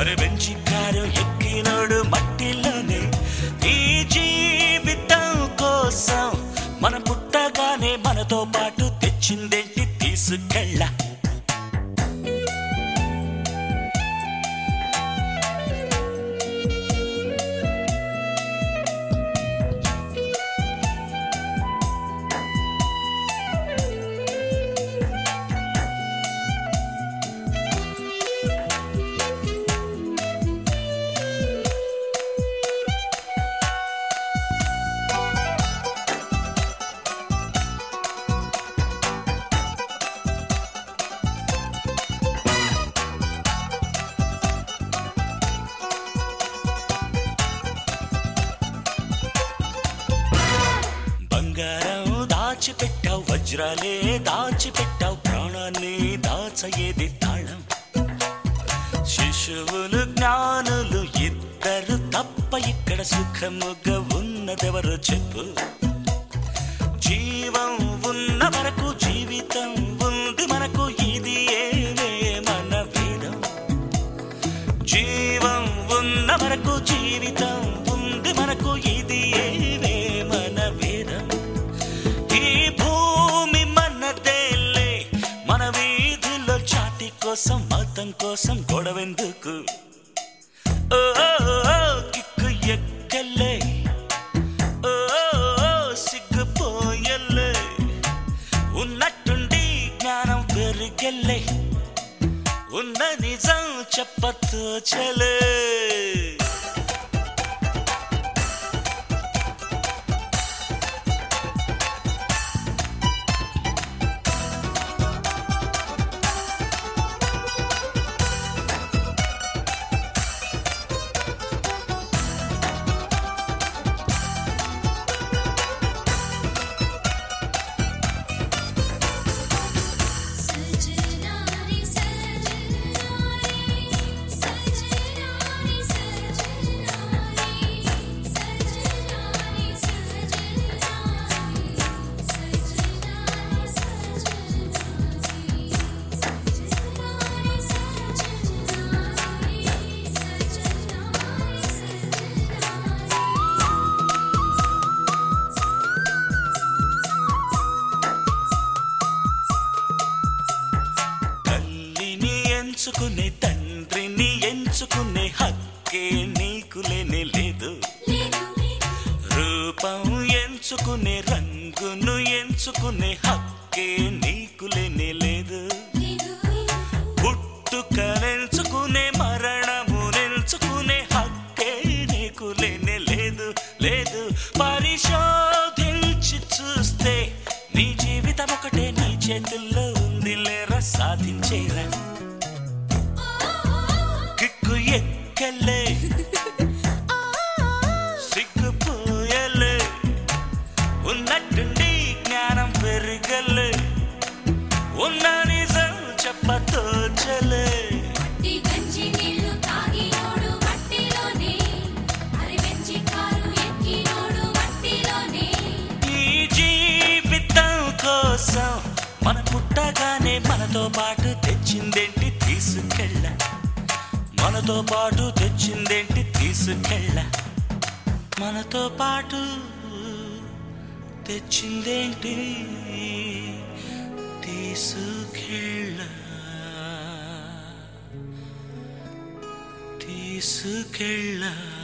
అరవెంచి car ఎక్కినోడు మట్టిలోనే ఈ జీవితం కోసం మన పుట్టగానే మనతో పాటు తెచ్చిందేంటి తీసుకెళ్ళ బంగారం దాచిపెట్టావు వజ్రాలే దాచిపెట్టావు ప్రాణాన్ని దాచయేది తాళం శిశువులు జ్ఞానులు ఇద్దరు తప్ప ఇక్కడ సుఖముగా ఉన్నదెవరో చెప్పు జీవం ఉన్న వరకు జీవితం ఉంది మనకు ఇది ఏమే మన వేదం జీవం ఉన్న వరకు జీవితం ఉంది మనకు ఇది ఏమే మన వేదం ఈ భూమి మనదేలే మన వీధిలో చాటి కోసం మతం కోసం గొడవెందుకు ఓ కిక్కు ఎక్కలే ఓ సిగ్గుపోయలే ఉన్నట్టుండి జ్ఞానం పెరిగెళ్ళే ఉన్న నిజం చెప్పతోచలే ఎంచుకునే తండ్రిని ఎంచుకునే హక్కే నీకు లేనే లేదు రూపం ఎంచుకునే రంగును ఎంచుకునే హక్కే నీకు లేనే లేదు పుట్టుకనెంచుకునే మరణమునెంచుకునే హక్కే నీకు లేనే లేదు లేదు పరిశోధించి చూస్తే నీ జీవితం ఒకటే నీ చేతుల్లో ఉంది లేరా సాధించేరా కిక్కు ఎక్కలే సిగ్గుపోయలే ఉన్నట్టుండి జ్ఞానం పెరగలే ఉన్న నిజం చెప్పతోచలే ఈ జీవితం కోసం మన పుట్టగానే మనతో పాటు తెచ్చిందేంటి తీసుకెళ్ళ మనతో పాటు తెచ్చిందేంటి తీసుకెళ్ళ మనతో పాటు తెచ్చిందేంటి తీసుకెళ్ళ తీసుకెళ్ళ